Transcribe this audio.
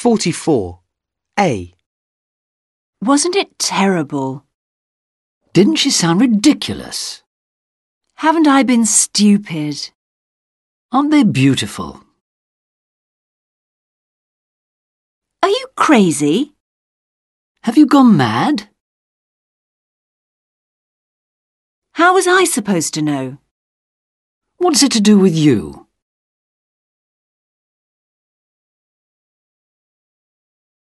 44. A. Wasn't it terrible? Didn't she sound ridiculous? Haven't I been stupid? Aren't they beautiful? Are you crazy? Have you gone mad? How was I supposed to know? What's it to do with you?